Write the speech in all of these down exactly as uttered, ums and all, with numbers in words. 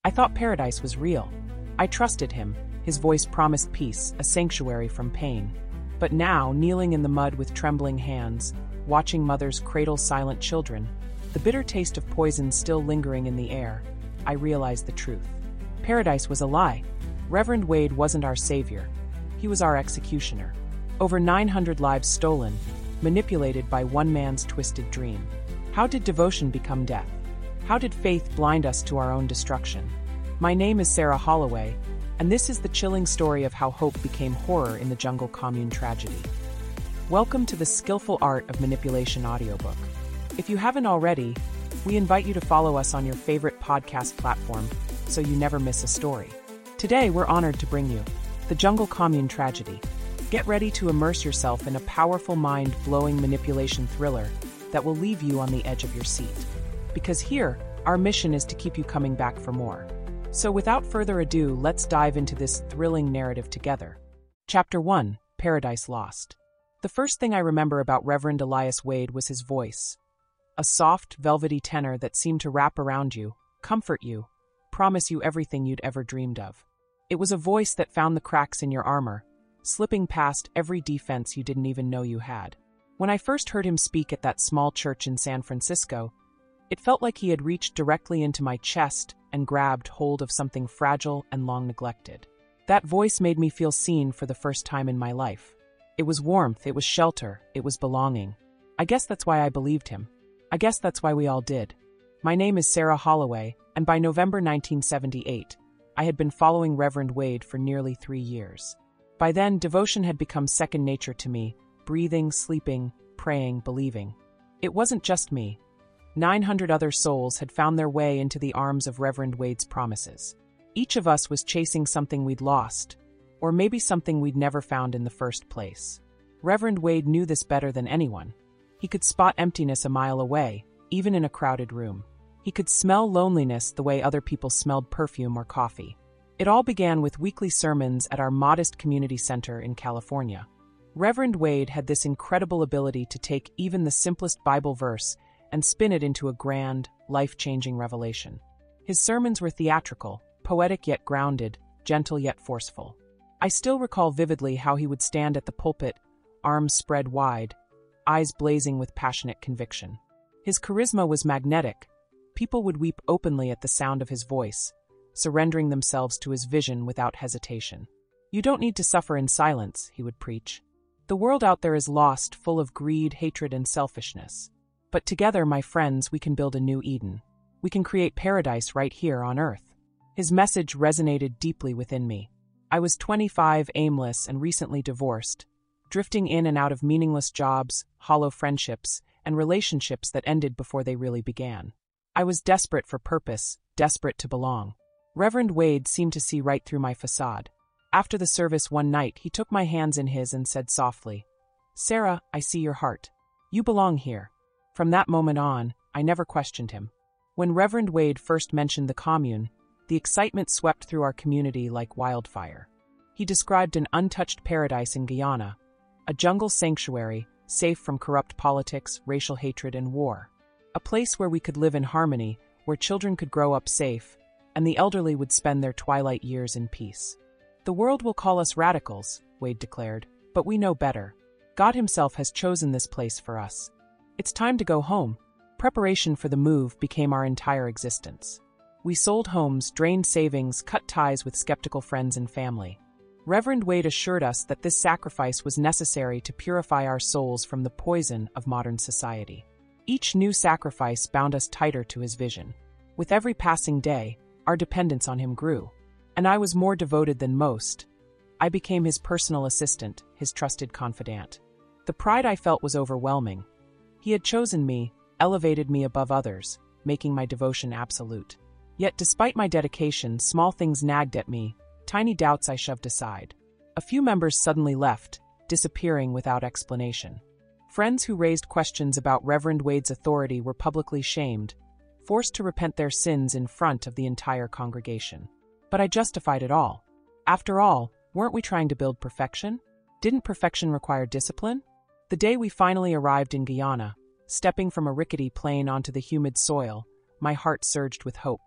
I thought paradise was real. I trusted him. His voice promised peace, a sanctuary from pain. But now, kneeling in the mud with trembling hands, watching mothers cradle silent children, the bitter taste of poison still lingering in the air, I realized the truth. Paradise was a lie. Reverend Wade wasn't our savior. He was our executioner. Over nine hundred lives stolen, manipulated by one man's twisted dream. How did devotion become death? How did faith blind us to our own destruction? My name is Sarah Holloway, and this is the chilling story of how hope became horror in the Jungle Commune tragedy. Welcome to the Skillful Art of Manipulation audiobook. If you haven't already, we invite you to follow us on your favorite podcast platform so you never miss a story. Today, we're honored to bring you the Jungle Commune tragedy. Get ready to immerse yourself in a powerful, mind-blowing manipulation thriller that will leave you on the edge of your seat. Because here, our mission is to keep you coming back for more. So without further ado, let's dive into this thrilling narrative together. Chapter one, Paradise Lost. The first thing I remember about Reverend Elias Wade was his voice. A soft, velvety tenor that seemed to wrap around you, comfort you, promise you everything you'd ever dreamed of. It was a voice that found the cracks in your armor, slipping past every defense you didn't even know you had. When I first heard him speak at that small church in San Francisco, it felt like he had reached directly into my chest and grabbed hold of something fragile and long neglected. That voice made me feel seen for the first time in my life. It was warmth, it was shelter, it was belonging. I guess that's why I believed him. I guess that's why we all did. My name is Sarah Holloway, and by November nineteen seventy-eight, I had been following Reverend Wade for nearly three years. By then, devotion had become second nature to me, breathing, sleeping, praying, believing. It wasn't just me. nine hundred other souls had found their way into the arms of Reverend Wade's promises. Each of us was chasing something we'd lost, or maybe something we'd never found in the first place. Reverend Wade knew this better than anyone. He could spot emptiness a mile away, even in a crowded room. He could smell loneliness the way other people smelled perfume or coffee. It all began with weekly sermons at our modest community center in California. Reverend Wade had this incredible ability to take even the simplest Bible verse and spin it into a grand, life-changing revelation. His sermons were theatrical, poetic yet grounded, gentle yet forceful. I still recall vividly how he would stand at the pulpit, arms spread wide, eyes blazing with passionate conviction. His charisma was magnetic. People would weep openly at the sound of his voice, surrendering themselves to his vision without hesitation. You don't need to suffer in silence, he would preach. The world out there is lost, full of greed, hatred, and selfishness. But together, my friends, we can build a new Eden. We can create paradise right here on Earth. His message resonated deeply within me. I was twenty-five, aimless, and recently divorced, drifting in and out of meaningless jobs, hollow friendships, and relationships that ended before they really began. I was desperate for purpose, desperate to belong. Reverend Wade seemed to see right through my facade. After the service one night, he took my hands in his and said softly, "Sarah, I see your heart. You belong here." From that moment on, I never questioned him. When Reverend Wade first mentioned the commune, the excitement swept through our community like wildfire. He described an untouched paradise in Guyana, a jungle sanctuary, safe from corrupt politics, racial hatred, and war. A place where we could live in harmony, where children could grow up safe, and the elderly would spend their twilight years in peace. "The world will call us radicals," Wade declared, "but we know better. God himself has chosen this place for us. It's time to go home." Preparation for the move became our entire existence. We sold homes, drained savings, cut ties with skeptical friends and family. Reverend Wade assured us that this sacrifice was necessary to purify our souls from the poison of modern society. Each new sacrifice bound us tighter to his vision. With every passing day, our dependence on him grew. And I was more devoted than most. I became his personal assistant, his trusted confidant. The pride I felt was overwhelming. He had chosen me, elevated me above others, making my devotion absolute. Yet despite my dedication, small things nagged at me, tiny doubts I shoved aside. A few members suddenly left, disappearing without explanation. Friends who raised questions about Reverend Wade's authority were publicly shamed, forced to repent their sins in front of the entire congregation. But I justified it all. After all, weren't we trying to build perfection? Didn't perfection require discipline? The day we finally arrived in Guyana, stepping from a rickety plane onto the humid soil, my heart surged with hope.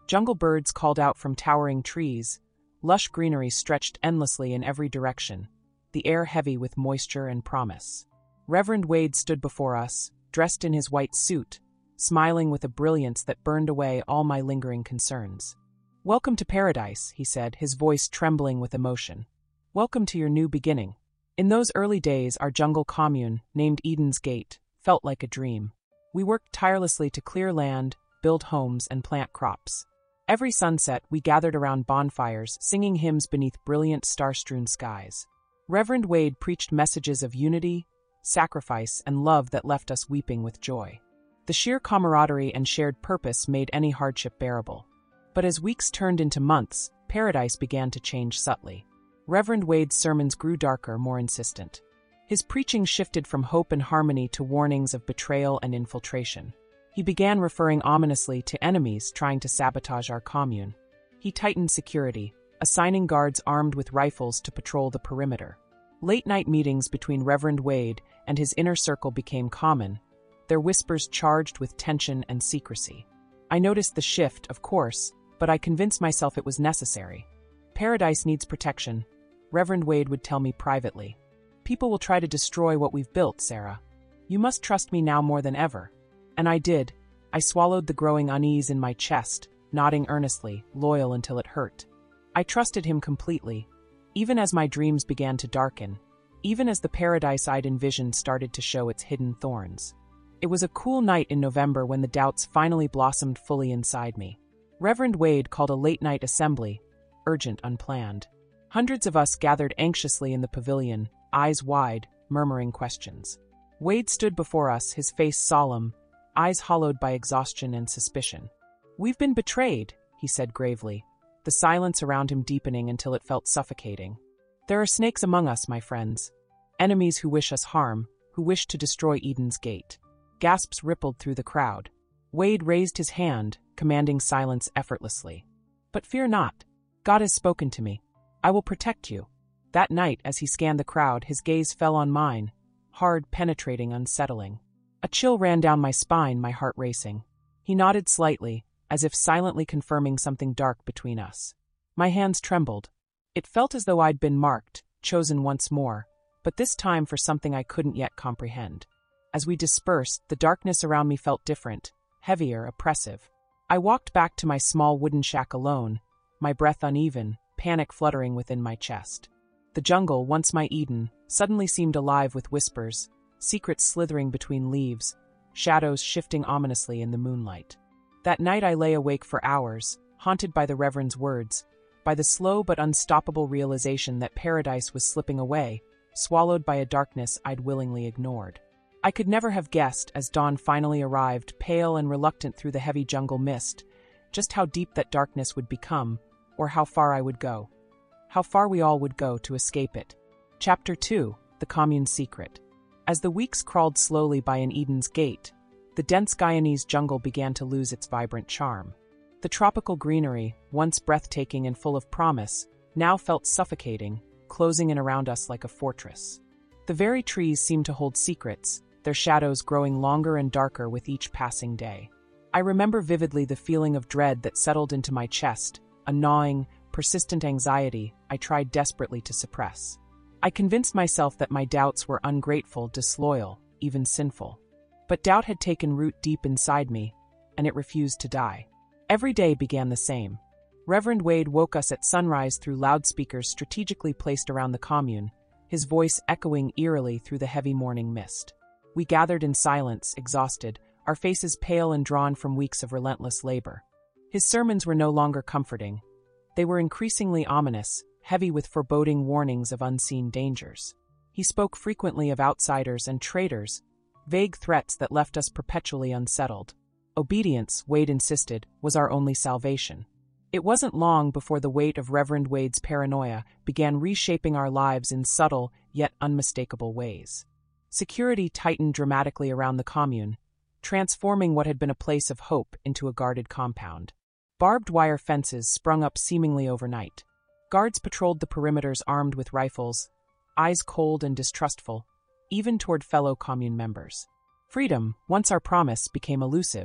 Jungle birds called out from towering trees. Lush greenery stretched endlessly in every direction, the air heavy with moisture and promise. Reverend Wade stood before us, dressed in his white suit, smiling with a brilliance that burned away all my lingering concerns. "Welcome to paradise," he said, his voice trembling with emotion. "Welcome to your new beginning." In those early days, our jungle commune, named Eden's Gate, felt like a dream. We worked tirelessly to clear land, build homes, and plant crops. Every sunset, we gathered around bonfires, singing hymns beneath brilliant star-strewn skies. Reverend Wade preached messages of unity, sacrifice, and love that left us weeping with joy. The sheer camaraderie and shared purpose made any hardship bearable. But as weeks turned into months, paradise began to change subtly. Reverend Wade's sermons grew darker, more insistent. His preaching shifted from hope and harmony to warnings of betrayal and infiltration. He began referring ominously to enemies trying to sabotage our commune. He tightened security, assigning guards armed with rifles to patrol the perimeter. Late-night meetings between Reverend Wade and his inner circle became common, their whispers charged with tension and secrecy. I noticed the shift, of course, but I convinced myself it was necessary. Paradise needs protection, Reverend Wade would tell me privately. People will try to destroy what we've built, Sarah. You must trust me now more than ever. And I did. I swallowed the growing unease in my chest, nodding earnestly, loyal until it hurt. I trusted him completely, even as my dreams began to darken, even as the paradise I'd envisioned started to show its hidden thorns. It was a cool night in November when the doubts finally blossomed fully inside me. Reverend Wade called a late-night assembly, urgent, unplanned. Hundreds of us gathered anxiously in the pavilion, eyes wide, murmuring questions. Wade stood before us, his face solemn, eyes hollowed by exhaustion and suspicion. "We've been betrayed," he said gravely, the silence around him deepening until it felt suffocating. "There are snakes among us, my friends. Enemies who wish us harm, who wish to destroy Eden's Gate." Gasps rippled through the crowd. Wade raised his hand, commanding silence effortlessly. "But fear not. God has spoken to me. I will protect you." That night, as he scanned the crowd, his gaze fell on mine, hard, penetrating, unsettling. A chill ran down my spine, my heart racing. He nodded slightly, as if silently confirming something dark between us. My hands trembled. It felt as though I'd been marked, chosen once more, but this time for something I couldn't yet comprehend. As we dispersed, the darkness around me felt different, heavier, oppressive. I walked back to my small wooden shack alone, my breath uneven, panic fluttering within my chest. The jungle, once my Eden, suddenly seemed alive with whispers, secrets slithering between leaves, shadows shifting ominously in the moonlight. That night I lay awake for hours, haunted by the Reverend's words, by the slow but unstoppable realization that paradise was slipping away, swallowed by a darkness I'd willingly ignored. I could never have guessed, as dawn finally arrived, pale and reluctant through the heavy jungle mist, just how deep that darkness would become, or how far I would go. How far we all would go to escape it. Chapter two. The Commune's Secret. As the weeks crawled slowly by in Eden's Gate, the dense Guyanese jungle began to lose its vibrant charm. The tropical greenery, once breathtaking and full of promise, now felt suffocating, closing in around us like a fortress. The very trees seemed to hold secrets, their shadows growing longer and darker with each passing day. I remember vividly the feeling of dread that settled into my chest, a gnawing, persistent anxiety I tried desperately to suppress. I convinced myself that my doubts were ungrateful, disloyal, even sinful. But doubt had taken root deep inside me, and it refused to die. Every day began the same. Reverend Wade woke us at sunrise through loudspeakers strategically placed around the commune, his voice echoing eerily through the heavy morning mist. We gathered in silence, exhausted, our faces pale and drawn from weeks of relentless labor. His sermons were no longer comforting. They were increasingly ominous, heavy with foreboding warnings of unseen dangers. He spoke frequently of outsiders and traitors, vague threats that left us perpetually unsettled. Obedience, Wade insisted, was our only salvation. It wasn't long before the weight of Reverend Wade's paranoia began reshaping our lives in subtle, yet unmistakable ways. Security tightened dramatically around the commune, transforming what had been a place of hope into a guarded compound. Barbed wire fences sprung up seemingly overnight. Guards patrolled the perimeters armed with rifles, eyes cold and distrustful, even toward fellow commune members. Freedom, once our promise, became elusive.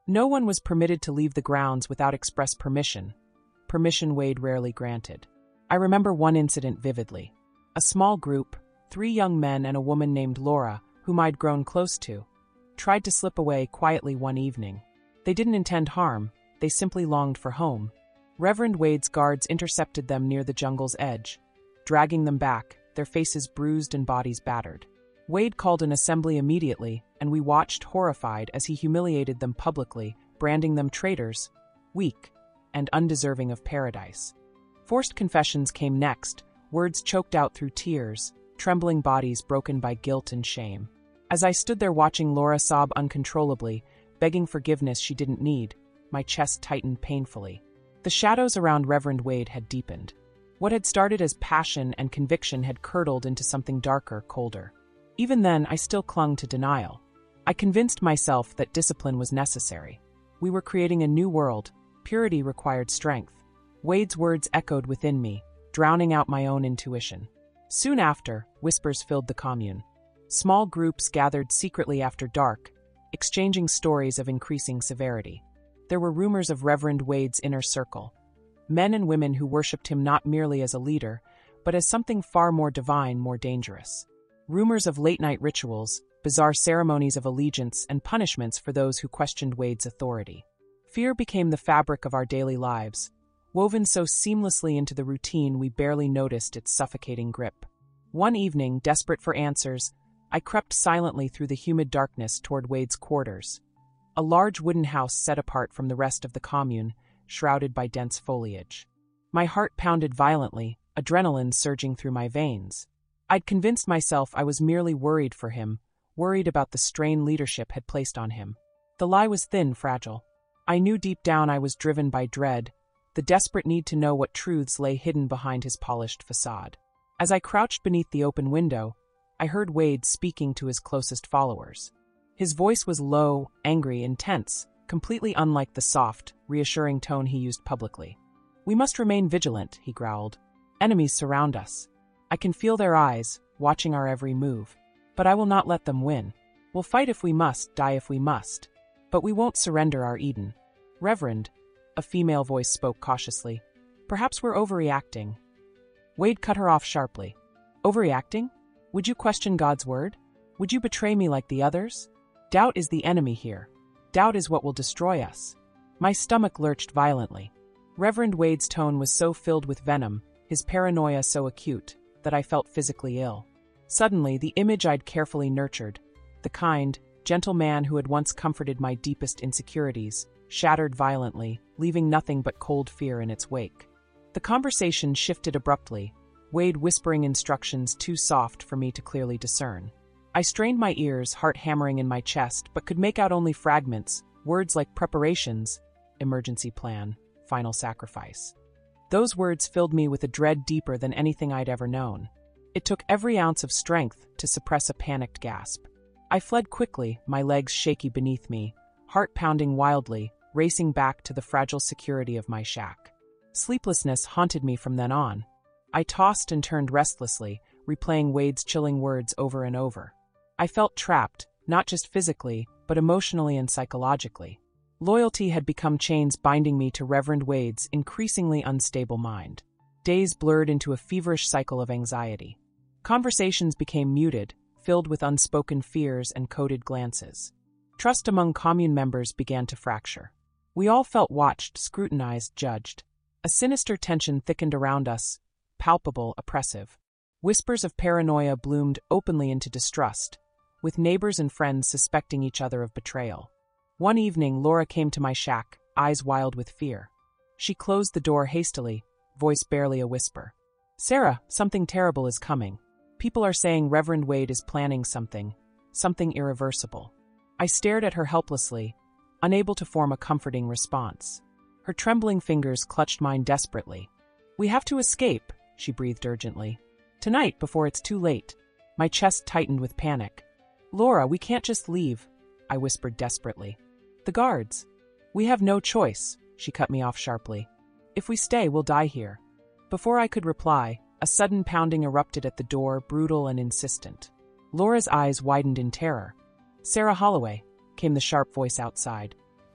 No one was permitted to leave the grounds without express permission, permission Wade rarely granted. I remember one incident vividly. A small group, three young men and a woman named Laura, whom I'd grown close to, tried to slip away quietly one evening. They didn't intend harm, they simply longed for home. Reverend Wade's guards intercepted them near the jungle's edge, dragging them back, their faces bruised and bodies battered. Wade called an assembly immediately, and we watched horrified as he humiliated them publicly, branding them traitors, weak, and undeserving of paradise. Forced confessions came next, words choked out through tears, trembling bodies broken by guilt and shame. As I stood there watching Laura sob uncontrollably, begging forgiveness she didn't need, my chest tightened painfully. The shadows around Reverend Wade had deepened. What had started as passion and conviction had curdled into something darker, colder. Even then, I still clung to denial. I convinced myself that discipline was necessary. We were creating a new world. Purity required strength. Wade's words echoed within me, drowning out my own intuition. Soon after, whispers filled the commune. Small groups gathered secretly after dark, exchanging stories of increasing severity. There were rumors of Reverend Wade's inner circle. Men and women who worshipped him not merely as a leader, but as something far more divine, more dangerous. Rumors of late-night rituals, bizarre ceremonies of allegiance, and punishments for those who questioned Wade's authority. Fear became the fabric of our daily lives, woven so seamlessly into the routine we barely noticed its suffocating grip. One evening, desperate for answers, I crept silently through the humid darkness toward Wade's quarters. A large wooden house set apart from the rest of the commune, shrouded by dense foliage. My heart pounded violently, adrenaline surging through my veins. I'd convinced myself I was merely worried for him, worried about the strain leadership had placed on him. The lie was thin, fragile. I knew deep down I was driven by dread, the desperate need to know what truths lay hidden behind his polished facade. As I crouched beneath the open window, I heard Wade speaking to his closest followers. His voice was low, angry, intense, completely unlike the soft, reassuring tone he used publicly. "We must remain vigilant," he growled. "Enemies surround us. I can feel their eyes, watching our every move. But I will not let them win. We'll fight if we must, die if we must. But we won't surrender our Eden." "Reverend," a female voice spoke cautiously, "perhaps we're overreacting." Wade cut her off sharply. "Overreacting? Would you question God's word? Would you betray me like the others? Doubt is the enemy here. Doubt is what will destroy us." My stomach lurched violently. Reverend Wade's tone was so filled with venom, his paranoia so acute, that I felt physically ill. Suddenly, the image I'd carefully nurtured, the kind, gentle man who had once comforted my deepest insecurities, shattered violently, leaving nothing but cold fear in its wake. The conversation shifted abruptly, Wade whispering instructions too soft for me to clearly discern. I strained my ears, heart hammering in my chest, but could make out only fragments, words like preparations, emergency plan, final sacrifice. Those words filled me with a dread deeper than anything I'd ever known. It took every ounce of strength to suppress a panicked gasp. I fled quickly, my legs shaky beneath me, heart pounding wildly, racing back to the fragile security of my shack. Sleeplessness haunted me from then on. I tossed and turned restlessly, replaying Wade's chilling words over and over. I felt trapped, not just physically, but emotionally and psychologically. Loyalty had become chains binding me to Reverend Wade's increasingly unstable mind. Days blurred into a feverish cycle of anxiety. Conversations became muted, filled with unspoken fears and coded glances. Trust among commune members began to fracture. We all felt watched, scrutinized, judged. A sinister tension thickened around us, palpable, oppressive. Whispers of paranoia bloomed openly into distrust, with neighbors and friends suspecting each other of betrayal. One evening, Laura came to my shack, eyes wild with fear. She closed the door hastily, voice barely a whisper. "Sarah, something terrible is coming. People are saying Reverend Wade is planning something, something irreversible." I stared at her helplessly, unable to form a comforting response. Her trembling fingers clutched mine desperately. "We have to escape," she breathed urgently. "Tonight, before it's too late." My chest tightened with panic. "Laura, we can't just leave," I whispered desperately. "The guards." "We have no choice," she cut me off sharply. "If we stay, we'll die here." Before I could reply, a sudden pounding erupted at the door, brutal and insistent. Laura's eyes widened in terror. "Sarah Holloway," came the sharp voice outside.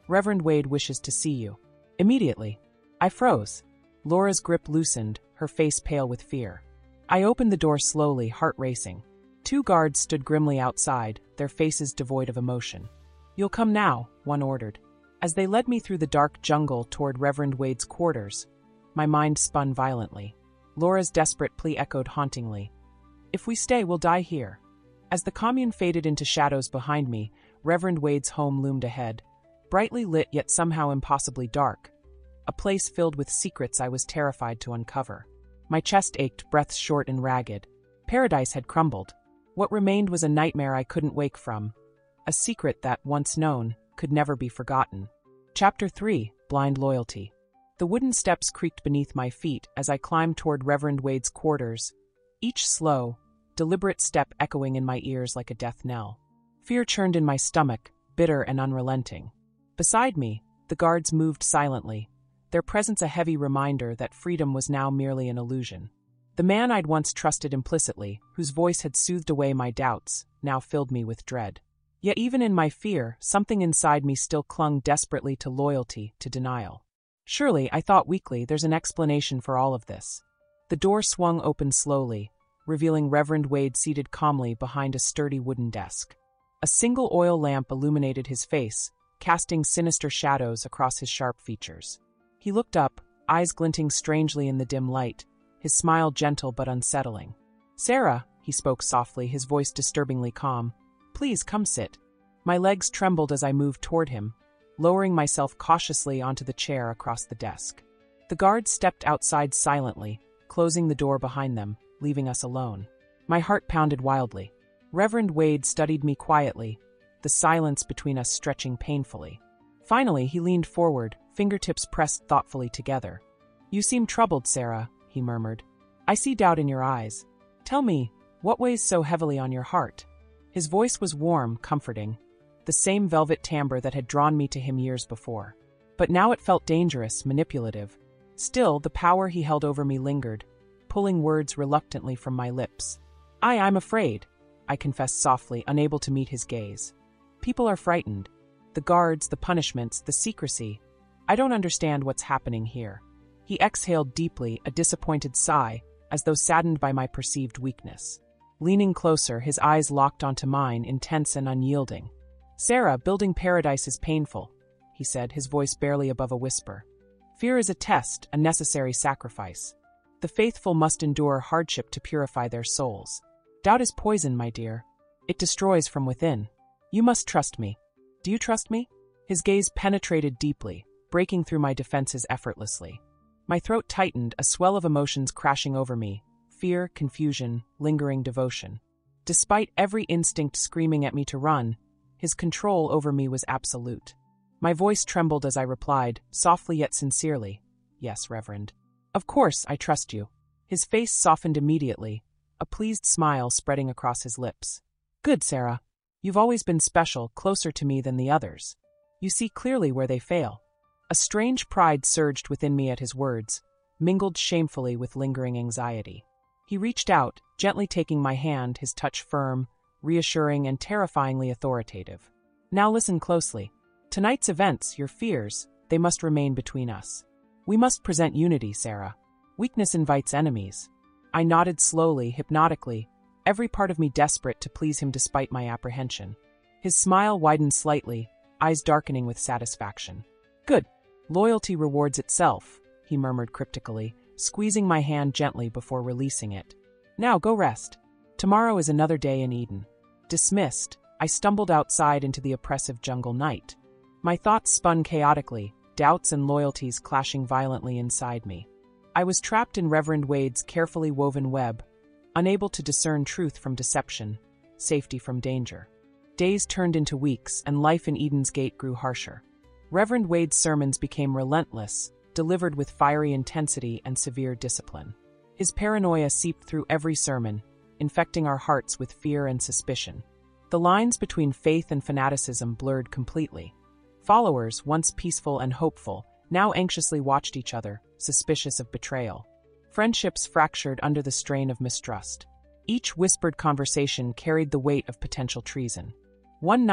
Reverend Wade wishes to see you. Immediately. I froze. Laura's grip loosened, her face pale with fear. I opened the door slowly, heart racing. Two guards stood grimly outside, their faces devoid of emotion. You'll come now, one ordered. As they led me through the dark jungle toward Reverend Wade's quarters, my mind spun violently. Laura's desperate plea echoed hauntingly. If we stay, we'll die here. As the commune faded into shadows behind me, Reverend Wade's home loomed ahead, brightly lit yet somehow impossibly dark. A place filled with secrets I was terrified to uncover. My chest ached, breath short and ragged. Paradise had crumbled. What remained was a nightmare I couldn't wake from. A secret that, once known, could never be forgotten. Chapter three. Blind Loyalty. The wooden steps creaked beneath my feet as I climbed toward Reverend Wade's quarters, each slow, deliberate step echoing in my ears like a death knell. Fear churned in my stomach, bitter and unrelenting. Beside me, the guards moved silently, their presence a heavy reminder that freedom was now merely an illusion. The man I'd once trusted implicitly, whose voice had soothed away my doubts, now filled me with dread. Yet even in my fear, something inside me still clung desperately to loyalty, to denial. Surely, I thought weakly, there's an explanation for all of this. The door swung open slowly, revealing Reverend Wade seated calmly behind a sturdy wooden desk. A single oil lamp illuminated his face, casting sinister shadows across his sharp features. He looked up, eyes glinting strangely in the dim light, his smile gentle but unsettling. "Sarah," he spoke softly, his voice disturbingly calm, "please come sit." My legs trembled as I moved toward him, lowering myself cautiously onto the chair across the desk. The guards stepped outside silently, closing the door behind them, leaving us alone. My heart pounded wildly. Reverend Wade studied me quietly, the silence between us stretching painfully. Finally, he leaned forward, fingertips pressed thoughtfully together. "You seem troubled, Sarah," he murmured. "I see doubt in your eyes. Tell me, what weighs so heavily on your heart?" His voice was warm, comforting, the same velvet timbre that had drawn me to him years before. But now it felt dangerous, manipulative. Still, the power he held over me lingered, pulling words reluctantly from my lips. I, I'm afraid," I confessed softly, unable to meet his gaze. "People are frightened. The guards, the punishments, the secrecy. I don't understand what's happening here." He exhaled deeply, a disappointed sigh, as though saddened by my perceived weakness. Leaning closer, his eyes locked onto mine, intense and unyielding. "Sarah, building paradise is painful," he said, his voice barely above a whisper. "Fear is a test, a necessary sacrifice. The faithful must endure hardship to purify their souls. Doubt is poison, my dear. It destroys from within. You must trust me. Do you trust me?" His gaze penetrated deeply, breaking through my defenses effortlessly. My throat tightened, a swell of emotions crashing over me. Fear, confusion, lingering devotion. Despite every instinct screaming at me to run, his control over me was absolute. My voice trembled as I replied, softly yet sincerely, "Yes, Reverend. Of course, I trust you." His face softened immediately, a pleased smile spreading across his lips. "Good, Sarah. You've always been special, closer to me than the others. You see clearly where they fail." A strange pride surged within me at his words, mingled shamefully with lingering anxiety. He reached out, gently taking my hand, his touch firm, reassuring and terrifyingly authoritative. "Now listen closely. Tonight's events, your fears, they must remain between us. We must present unity, Sarah. Weakness invites enemies." I nodded slowly, hypnotically, every part of me desperate to please him despite my apprehension. His smile widened slightly, eyes darkening with satisfaction. "Good. Loyalty rewards itself," he murmured cryptically, squeezing my hand gently before releasing it. "Now go rest. Tomorrow is another day in Eden." Dismissed, I stumbled outside into the oppressive jungle night. My thoughts spun chaotically, doubts and loyalties clashing violently inside me. I was trapped in Reverend Wade's carefully woven web, unable to discern truth from deception, safety from danger. Days turned into weeks, and life in Eden's Gate grew harsher. Reverend Wade's sermons became relentless, delivered with fiery intensity and severe discipline. His paranoia seeped through every sermon, infecting our hearts with fear and suspicion. The lines between faith and fanaticism blurred completely. Followers, once peaceful and hopeful, now anxiously watched each other, suspicious of betrayal. Friendships fractured under the strain of mistrust. Each whispered conversation carried the weight of potential treason. One night,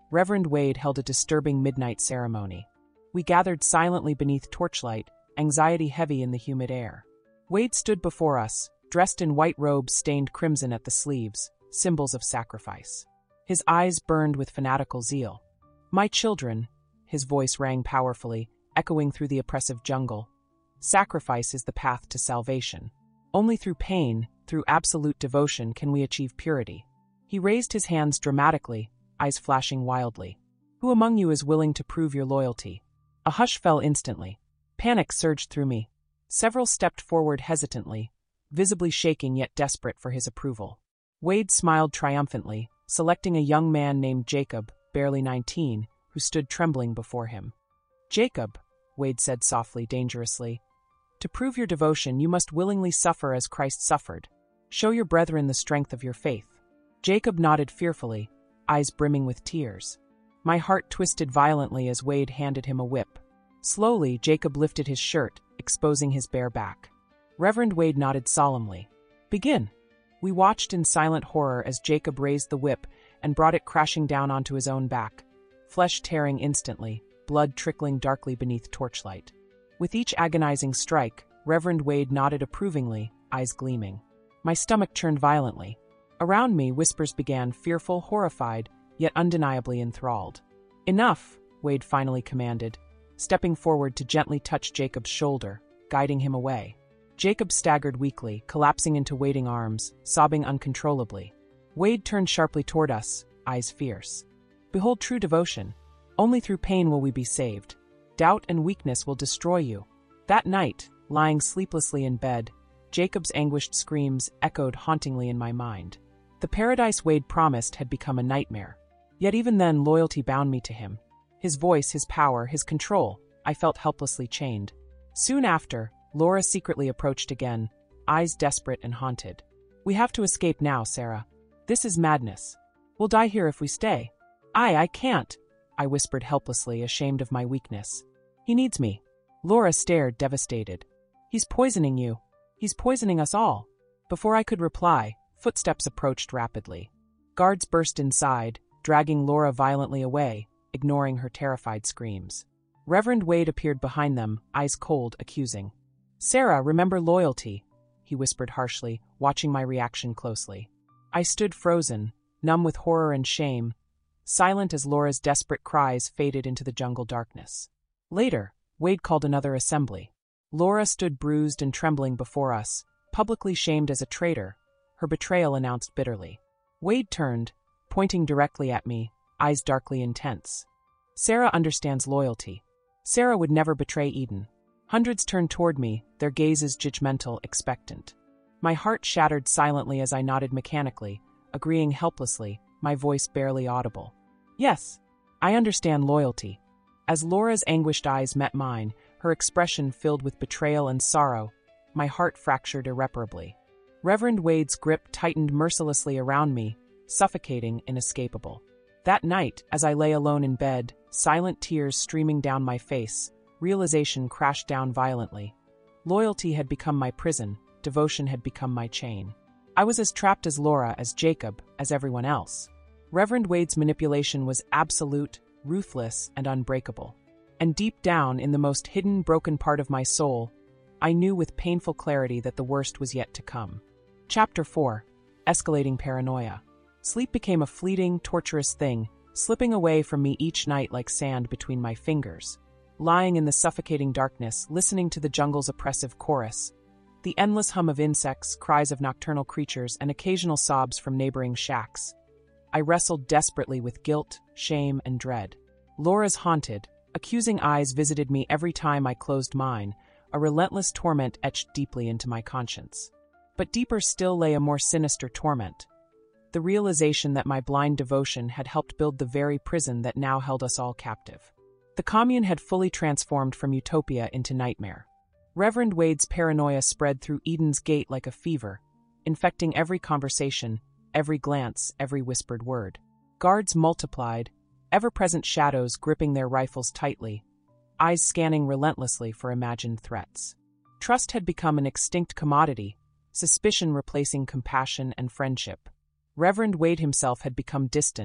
Reverend Wade held a disturbing midnight ceremony. We gathered silently beneath torchlight, anxiety heavy in the humid air. Wade stood before us, dressed in white robes stained crimson at the sleeves, symbols of sacrifice. His eyes burned with fanatical zeal. "My children," his voice rang powerfully, echoing through the oppressive jungle. "Sacrifice is the path to salvation. Only through pain, through absolute devotion can we achieve purity." He raised his hands dramatically, eyes flashing wildly. "Who among you is willing to prove your loyalty?" A hush fell instantly. Panic surged through me. Several stepped forward hesitantly, visibly shaking yet desperate for his approval. Wade smiled triumphantly, selecting a young man named Jacob, barely nineteen, who stood trembling before him. "Jacob," Wade said softly, dangerously, "to prove your devotion you must willingly suffer as Christ suffered. Show your brethren the strength of your faith." Jacob nodded fearfully, eyes brimming with tears. My heart twisted violently as Wade handed him a whip. Slowly, Jacob lifted his shirt, exposing his bare back. Reverend Wade nodded solemnly. "Begin." We watched in silent horror as Jacob raised the whip and brought it crashing down onto his own back, flesh tearing instantly, blood trickling darkly beneath torchlight. With each agonizing strike, Reverend Wade nodded approvingly, eyes gleaming. My stomach churned violently. Around me, whispers began, fearful, horrified, yet undeniably enthralled. "Enough," Wade finally commanded, stepping forward to gently touch Jacob's shoulder, guiding him away. Jacob staggered weakly, collapsing into waiting arms, sobbing uncontrollably. Wade turned sharply toward us, eyes fierce. "Behold true devotion. Only through pain will we be saved. Doubt and weakness will destroy you." That night, lying sleeplessly in bed, Jacob's anguished screams echoed hauntingly in my mind. The paradise Wade promised had become a nightmare. Yet even then, loyalty bound me to him. His voice, his power, his control, I felt helplessly chained. Soon after, Laura secretly approached again, eyes desperate and haunted. "We have to escape now, Sarah. This is madness. We'll die here if we stay." I, I can't," I whispered helplessly, ashamed of my weakness. "He needs me." Laura stared, devastated. "He's poisoning you. He's poisoning us all." Before I could reply, footsteps approached rapidly. Guards burst inside, dragging Laura violently away, ignoring her terrified screams. Reverend Wade appeared behind them, eyes cold, accusing. "Sarah, remember loyalty," he whispered harshly, watching my reaction closely. I stood frozen, numb with horror and shame, silent as Laura's desperate cries faded into the jungle darkness. Later, Wade called another assembly. Laura stood bruised and trembling before us, publicly shamed as a traitor, her betrayal announced bitterly. Wade turned, pointing directly at me, eyes darkly intense. "Sarah understands loyalty. Sarah would never betray Eden." Hundreds turned toward me, their gazes judgmental, expectant. My heart shattered silently as I nodded mechanically, agreeing helplessly, my voice barely audible. "Yes, I understand loyalty." As Laura's anguished eyes met mine, her expression filled with betrayal and sorrow, my heart fractured irreparably. Reverend Wade's grip tightened mercilessly around me, suffocating, inescapable. That night, as I lay alone in bed, silent tears streaming down my face, realization crashed down violently. Loyalty had become my prison, devotion had become my chain. I was as trapped as Laura, as Jacob, as everyone else. Reverend Wade's manipulation was absolute, ruthless, and unbreakable. And deep down, in the most hidden, broken part of my soul, I knew with painful clarity that the worst was yet to come. Chapter four. Escalating Paranoia. Sleep became a fleeting, torturous thing, slipping away from me each night like sand between my fingers. Lying in the suffocating darkness, listening to the jungle's oppressive chorus, the endless hum of insects, cries of nocturnal creatures, and occasional sobs from neighboring shacks, I wrestled desperately with guilt, shame, and dread. Laura's haunted, accusing eyes visited me every time I closed mine, a relentless torment etched deeply into my conscience. But deeper still lay a more sinister torment, the realization that my blind devotion had helped build the very prison that now held us all captive. The commune had fully transformed from utopia into nightmare. Reverend Wade's paranoia spread through Eden's Gate like a fever, infecting every conversation, every glance, every whispered word. Guards multiplied, ever-present shadows gripping their rifles tightly, eyes scanning relentlessly for imagined threats. Trust had become an extinct commodity, suspicion replacing compassion and friendship. Reverend Wade himself had become distant,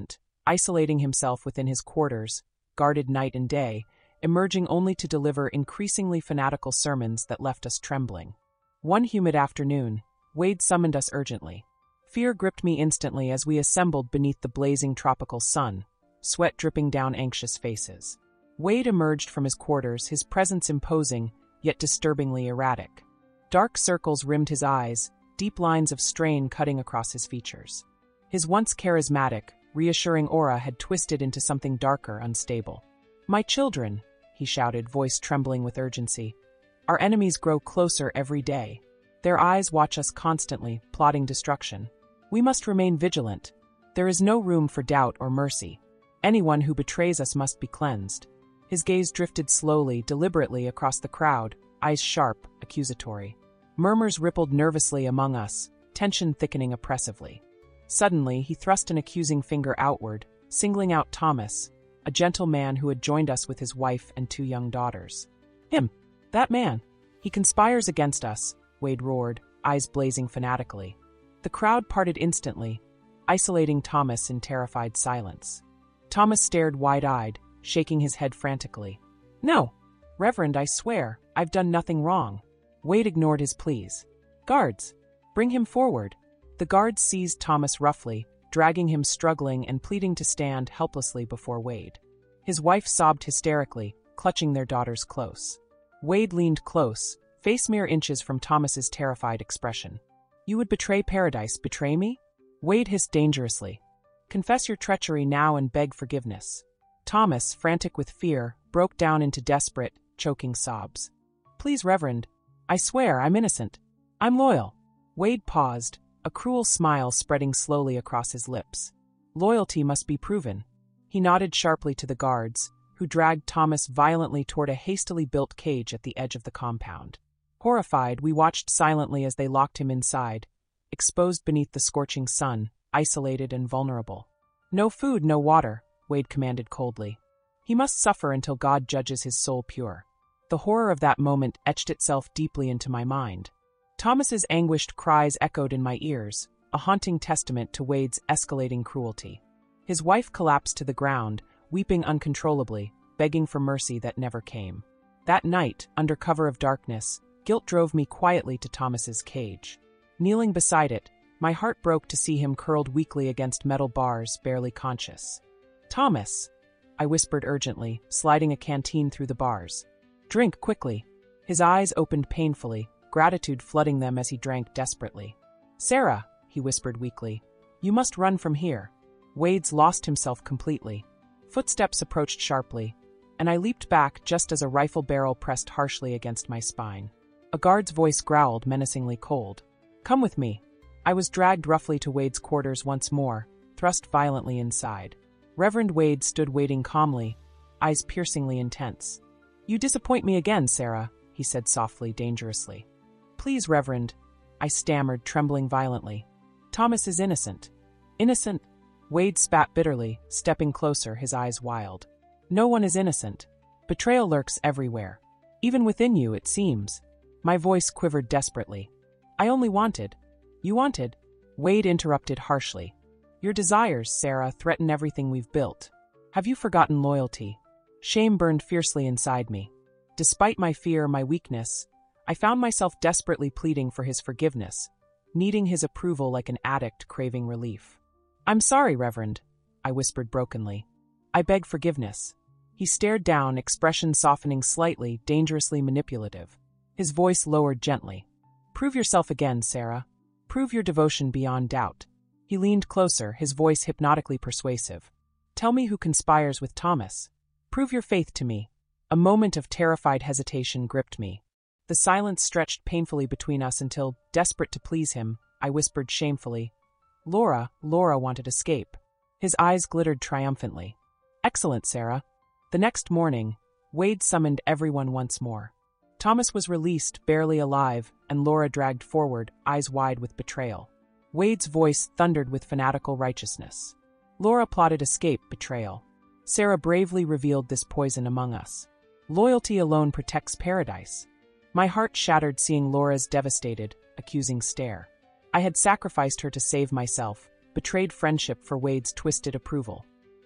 isolating himself within his quarters, guarded night and day, emerging only to deliver increasingly fanatical sermons that left us trembling. One humid afternoon, Wade summoned us urgently. Fear gripped me instantly as we assembled beneath the blazing tropical sun, sweat dripping down anxious faces. Wade emerged from his quarters, his presence imposing, yet disturbingly erratic. Dark circles rimmed his eyes, deep lines of strain cutting across his features. His once charismatic, reassuring aura had twisted into something darker, unstable. "My children," he shouted, voice trembling with urgency. "Our enemies grow closer every day. Their eyes watch us constantly, plotting destruction. We must remain vigilant. There is no room for doubt or mercy. Anyone who betrays us must be cleansed." His gaze drifted slowly, deliberately across the crowd, eyes sharp, accusatory. Murmurs rippled nervously among us, tension thickening oppressively. Suddenly, he thrust an accusing finger outward, singling out Thomas, a gentle man who had joined us with his wife and two young daughters. "Him! That man! He conspires against us," Wade roared, eyes blazing fanatically. The crowd parted instantly, isolating Thomas in terrified silence. Thomas stared wide-eyed, shaking his head frantically. "No! Reverend, I swear, I've done nothing wrong." Wade ignored his pleas. "Guards! Bring him forward." The guards seized Thomas roughly, dragging him struggling and pleading to stand helplessly before Wade. His wife sobbed hysterically, clutching their daughters close. Wade leaned close, face mere inches from Thomas's terrified expression. "You would betray Paradise, betray me?" Wade hissed dangerously. "Confess your treachery now and beg forgiveness." Thomas, frantic with fear, broke down into desperate, choking sobs. "Please, Reverend, I swear I'm innocent. I'm loyal." Wade paused, a cruel smile spreading slowly across his lips. Loyalty must be proven. He nodded sharply to the guards, who dragged Thomas violently toward a hastily built cage at the edge of the compound. Horrified, we watched silently as they locked him inside, exposed beneath the scorching sun, isolated and vulnerable. "No food, no water," Wade commanded coldly. "He must suffer until God judges his soul pure." The horror of that moment etched itself deeply into my mind. Thomas's anguished cries echoed in my ears, a haunting testament to Wade's escalating cruelty. His wife collapsed to the ground, weeping uncontrollably, begging for mercy that never came. That night, under cover of darkness, guilt drove me quietly to Thomas's cage. Kneeling beside it, my heart broke to see him curled weakly against metal bars, barely conscious. "Thomas," I whispered urgently, sliding a canteen through the bars. "Drink quickly." His eyes opened painfully, gratitude flooding them as he drank desperately. "Sarah," he whispered weakly, "you must run from here." Wade's lost himself completely. Footsteps approached sharply, and I leaped back just as a rifle barrel pressed harshly against my spine. A guard's voice growled, menacingly cold. "Come with me." I was dragged roughly to Wade's quarters once more, thrust violently inside. Reverend Wade stood waiting calmly, eyes piercingly intense. "You disappoint me again, Sarah," he said softly, dangerously. "Please, Reverend," I stammered, trembling violently. "Thomas is innocent." "Innocent?" Wade spat bitterly, stepping closer, his eyes wild. "No one is innocent. Betrayal lurks everywhere. Even within you, it seems." My voice quivered desperately. "I only wanted—" "You wanted?" Wade interrupted harshly. "Your desires, Sarah, threaten everything we've built. Have you forgotten loyalty?" Shame burned fiercely inside me. Despite my fear, my weakness, I found myself desperately pleading for his forgiveness, needing his approval like an addict craving relief. "I'm sorry, Reverend," I whispered brokenly. "I beg forgiveness." He stared down, expression softening slightly, dangerously manipulative. His voice lowered gently. "Prove yourself again, Sarah. Prove your devotion beyond doubt." He leaned closer, his voice hypnotically persuasive. "Tell me who conspires with Thomas. Prove your faith to me." A moment of terrified hesitation gripped me. The silence stretched painfully between us until, desperate to please him, I whispered shamefully, "Laura, Laura wanted escape." His eyes glittered triumphantly. "Excellent, Sarah." The next morning, Wade summoned everyone once more. Thomas was released, barely alive, and Laura dragged forward, eyes wide with betrayal. Wade's voice thundered with fanatical righteousness. Laura plotted escape, betrayal. Sarah bravely revealed this poison among us. Loyalty alone protects Paradise. My heart shattered seeing Laura's devastated, accusing stare. I had sacrificed her to save myself, betrayed friendship for Wade's twisted approval.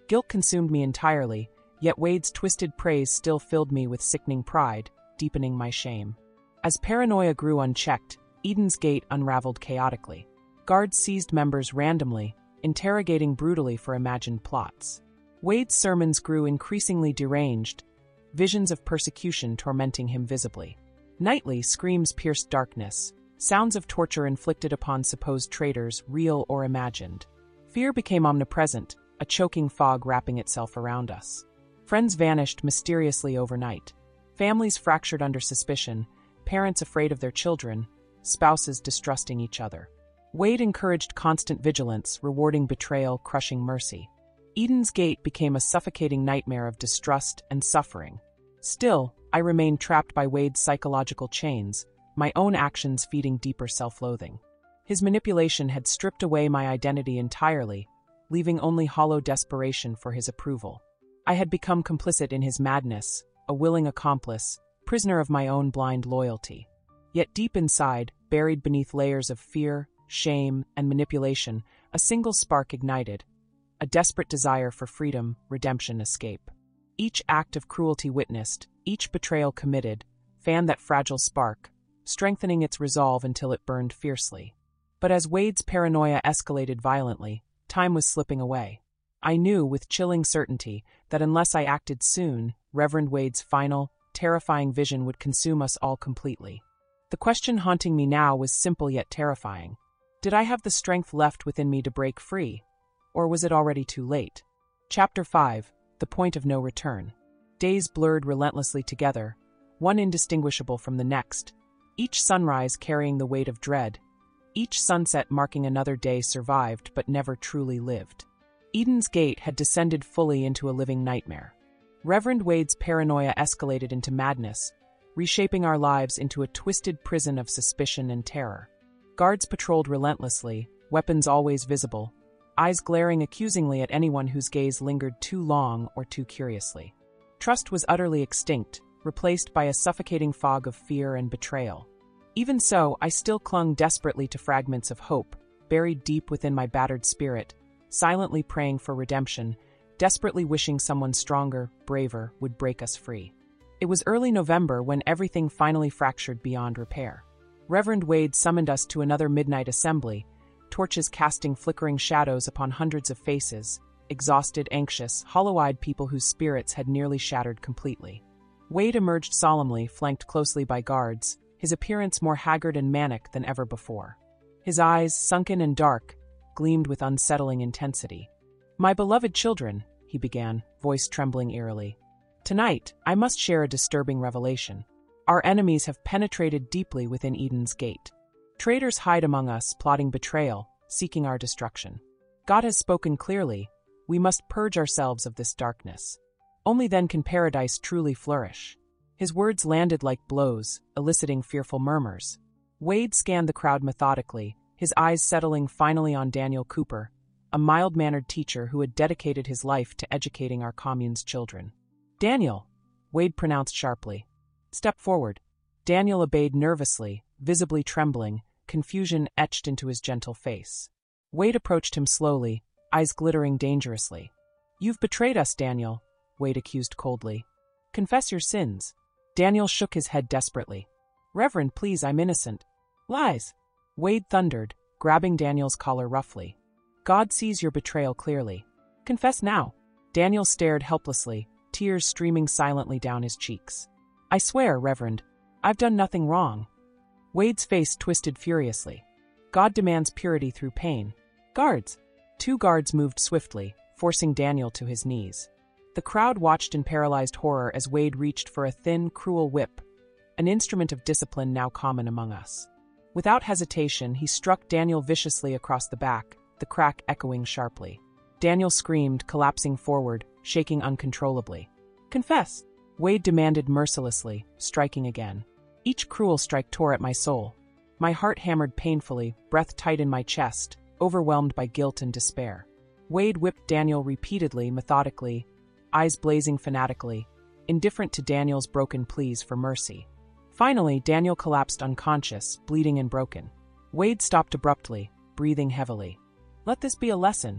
Guilt consumed me entirely, yet Wade's twisted praise still filled me with sickening pride, deepening my shame. As paranoia grew unchecked, Eden's Gate unraveled chaotically. Guards seized members randomly, interrogating brutally for imagined plots. Wade's sermons grew increasingly deranged, visions of persecution tormenting him visibly. Nightly, screams pierced darkness, sounds of torture inflicted upon supposed traitors, real or imagined. Fear became omnipresent, a choking fog wrapping itself around us. Friends vanished mysteriously overnight. Families fractured under suspicion, parents afraid of their children, spouses distrusting each other. Wade encouraged constant vigilance, rewarding betrayal, crushing mercy. Eden's Gate became a suffocating nightmare of distrust and suffering. Still, I remained trapped by Wade's psychological chains, my own actions feeding deeper self-loathing. His manipulation had stripped away my identity entirely, leaving only hollow desperation for his approval. I had become complicit in his madness, a willing accomplice, prisoner of my own blind loyalty. Yet deep inside, buried beneath layers of fear, shame, and manipulation, a single spark ignited, a desperate desire for freedom, redemption, escape. Each act of cruelty witnessed, each betrayal committed, fanned that fragile spark, strengthening its resolve until it burned fiercely. But as Wade's paranoia escalated violently, time was slipping away. I knew with chilling certainty that unless I acted soon, Reverend Wade's final, terrifying vision would consume us all completely. The question haunting me now was simple yet terrifying. Did I have the strength left within me to break free? Or was it already too late? Chapter five. The Point of No Return. Days blurred relentlessly together, one indistinguishable from the next, each sunrise carrying the weight of dread, each sunset marking another day survived but never truly lived. Eden's Gate had descended fully into a living nightmare. Reverend Wade's paranoia escalated into madness, reshaping our lives into a twisted prison of suspicion and terror. Guards patrolled relentlessly, weapons always visible, eyes glaring accusingly at anyone whose gaze lingered too long or too curiously. Trust was utterly extinct, replaced by a suffocating fog of fear and betrayal. Even so, I still clung desperately to fragments of hope, buried deep within my battered spirit, silently praying for redemption, desperately wishing someone stronger, braver, would break us free. It was early November when everything finally fractured beyond repair. Reverend Wade summoned us to another midnight assembly, torches casting flickering shadows upon hundreds of faces, exhausted, anxious, hollow-eyed people whose spirits had nearly shattered completely. Wade emerged solemnly, flanked closely by guards, his appearance more haggard and manic than ever before. His eyes, sunken and dark, gleamed with unsettling intensity. "My beloved children," he began, voice trembling eerily. "Tonight, I must share a disturbing revelation. Our enemies have penetrated deeply within Eden's Gate. Traitors hide among us, plotting betrayal, seeking our destruction. God has spoken clearly. We must purge ourselves of this darkness. Only then can paradise truly flourish." His words landed like blows, eliciting fearful murmurs. Wade scanned the crowd methodically, his eyes settling finally on Daniel Cooper, a mild-mannered teacher who had dedicated his life to educating our commune's children. "Daniel," Wade pronounced sharply. "Step forward." Daniel obeyed nervously, visibly trembling, confusion etched into his gentle face. Wade approached him slowly, eyes glittering dangerously. "You've betrayed us, Daniel," Wade accused coldly. "Confess your sins." Daniel shook his head desperately. "Reverend, please, I'm innocent." "Lies!" Wade thundered, grabbing Daniel's collar roughly. "God sees your betrayal clearly. Confess now." Daniel stared helplessly, tears streaming silently down his cheeks. "I swear, Reverend, I've done nothing wrong." Wade's face twisted furiously. "God demands purity through pain." "Guards!" Two guards moved swiftly, forcing Daniel to his knees. The crowd watched in paralyzed horror as Wade reached for a thin, cruel whip, an instrument of discipline now common among us. Without hesitation, he struck Daniel viciously across the back, the crack echoing sharply. Daniel screamed, collapsing forward, shaking uncontrollably. "Confess!" Wade demanded mercilessly, striking again. Each cruel strike tore at my soul. My heart hammered painfully, breath tight in my chest, overwhelmed by guilt and despair. Wade whipped Daniel repeatedly, methodically, eyes blazing fanatically, indifferent to Daniel's broken pleas for mercy. Finally, Daniel collapsed unconscious, bleeding and broken. Wade stopped abruptly, breathing heavily. "Let this be a lesson.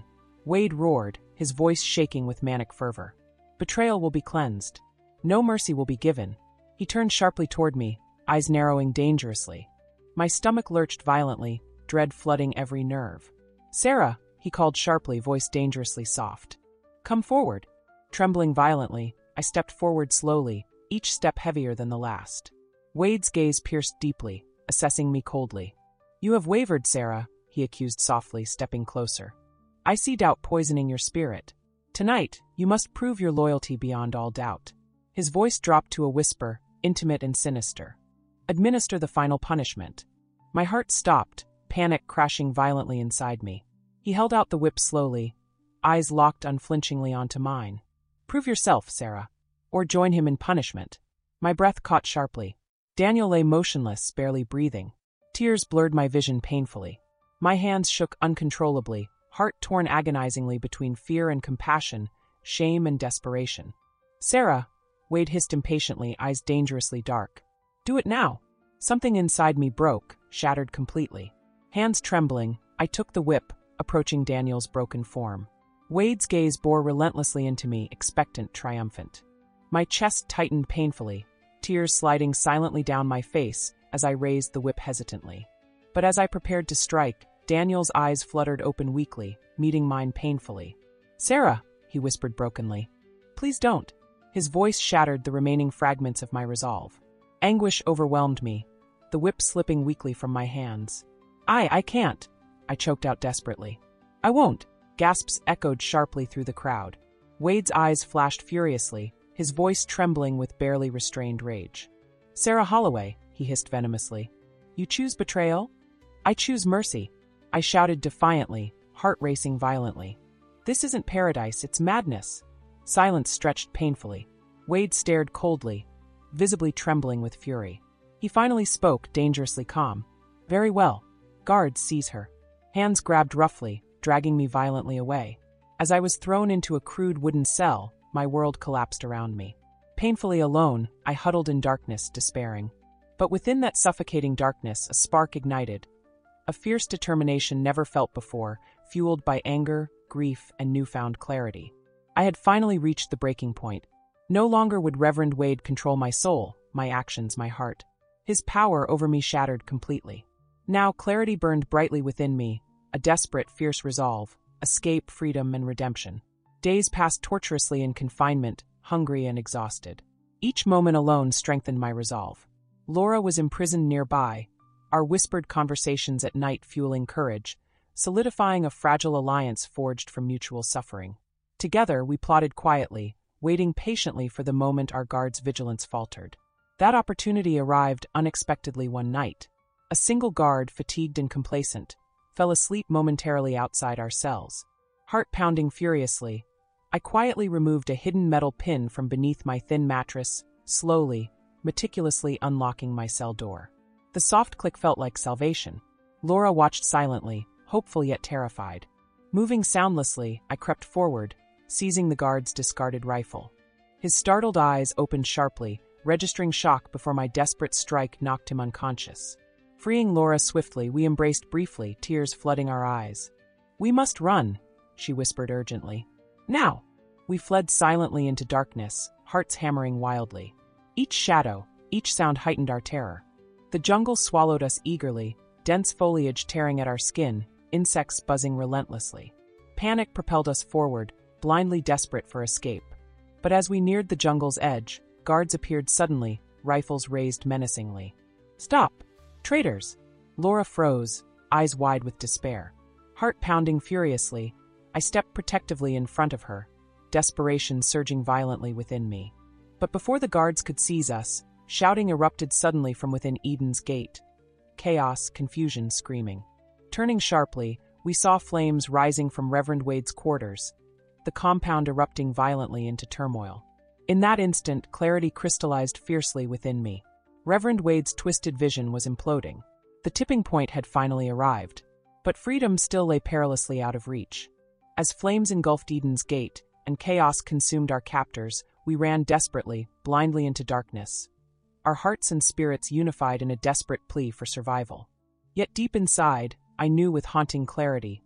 Wade roared, his voice shaking with manic fervor. Betrayal will be cleansed. No mercy will be given. He turned sharply toward me, eyes narrowing dangerously. My stomach lurched violently, dread flooding every nerve. Sarah, he called sharply, voice dangerously soft. Come forward. Trembling violently, I stepped forward slowly, each step heavier than the last. Wade's gaze pierced deeply, assessing me coldly. You have wavered, Sarah, he accused softly, stepping closer. I see doubt poisoning your spirit. Tonight, you must prove your loyalty beyond all doubt. His voice dropped to a whisper, intimate and sinister. Administer the final punishment. My heart stopped, panic crashing violently inside me. He held out the whip slowly, eyes locked unflinchingly onto mine. Prove yourself, Sarah, or join him in punishment. My breath caught sharply. Daniel lay motionless, barely breathing. Tears blurred my vision painfully. My hands shook uncontrollably, heart torn agonizingly between fear and compassion, shame and desperation. Sarah, Wade hissed impatiently, eyes dangerously dark. Do it now. Something inside me broke, shattered completely. Hands trembling, I took the whip, approaching Daniel's broken form. Wade's gaze bore relentlessly into me, expectant, triumphant. My chest tightened painfully, tears sliding silently down my face as I raised the whip hesitantly. But as I prepared to strike, Daniel's eyes fluttered open weakly, meeting mine painfully. Sarah, he whispered brokenly. Please don't. His voice shattered the remaining fragments of my resolve. Anguish overwhelmed me, the whip slipping weakly from my hands. I, I can't, I choked out desperately. I won't, gasps echoed sharply through the crowd. Wade's eyes flashed furiously, his voice trembling with barely restrained rage. Sarah Holloway, he hissed venomously. You choose betrayal? I choose mercy, I shouted defiantly, heart racing violently. This isn't paradise, it's madness. Silence stretched painfully. Wade stared coldly, visibly trembling with fury. He finally spoke, dangerously calm. Very well. Guards, seize her. Hands grabbed roughly, dragging me violently away. As I was thrown into a crude wooden cell, my world collapsed around me. Painfully alone, I huddled in darkness, despairing. But within that suffocating darkness, a spark ignited. A fierce determination never felt before, fueled by anger, grief, and newfound clarity. I had finally reached the breaking point. No longer would Reverend Wade control my soul, my actions, my heart. His power over me shattered completely. Now clarity burned brightly within me, a desperate, fierce resolve, escape, freedom, and redemption. Days passed torturously in confinement, hungry and exhausted. Each moment alone strengthened my resolve. Laura was imprisoned nearby, our whispered conversations at night fueling courage, solidifying a fragile alliance forged from mutual suffering. Together, we plotted quietly, waiting patiently for the moment our guard's vigilance faltered. That opportunity arrived unexpectedly one night. A single guard, fatigued and complacent, fell asleep momentarily outside our cells. Heart pounding furiously, I quietly removed a hidden metal pin from beneath my thin mattress, slowly, meticulously unlocking my cell door. The soft click felt like salvation. Laura watched silently, hopeful yet terrified. Moving soundlessly, I crept forward, seizing the guard's discarded rifle. His startled eyes opened sharply, registering shock before my desperate strike knocked him unconscious. Freeing Laura swiftly, we embraced briefly, tears flooding our eyes. We must run, she whispered urgently. Now! We fled silently into darkness, hearts hammering wildly. Each shadow, each sound heightened our terror. The jungle swallowed us eagerly, dense foliage tearing at our skin, insects buzzing relentlessly. Panic propelled us forward, blindly desperate for escape. But as we neared the jungle's edge, guards appeared suddenly, rifles raised menacingly. Stop! Traitors! Laura froze, eyes wide with despair. Heart pounding furiously, I stepped protectively in front of her, desperation surging violently within me. But before the guards could seize us, shouting erupted suddenly from within Eden's gate. Chaos, confusion, screaming. Turning sharply, we saw flames rising from Reverend Wade's quarters, the compound erupting violently into turmoil. In that instant, clarity crystallized fiercely within me. Reverend Wade's twisted vision was imploding. The tipping point had finally arrived, but freedom still lay perilously out of reach. As flames engulfed Eden's gate and chaos consumed our captors, we ran desperately, blindly into darkness. Our hearts and spirits unified in a desperate plea for survival. Yet deep inside, I knew with haunting clarity,